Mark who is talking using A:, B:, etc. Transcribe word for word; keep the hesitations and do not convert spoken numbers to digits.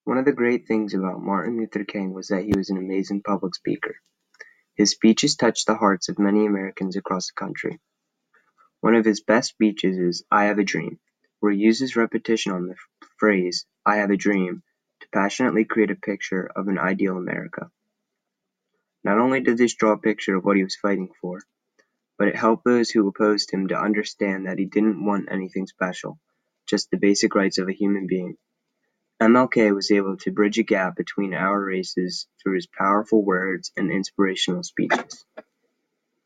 A: One of the great things about Martin Luther King was that he was an amazing public speaker. His speeches touched the hearts of many Americans across the country. One of his best speeches is "I Have a Dream", where he uses repetition on the phrase "I have a dream" to passionately create a picture of an ideal America. Not only did this draw a picture of what he was fighting for, but it helped those who opposed him to understand that he didn't want anything special, just the basic rights of a human being. M L K was able to bridge a gap between our races through his powerful words and inspirational speeches.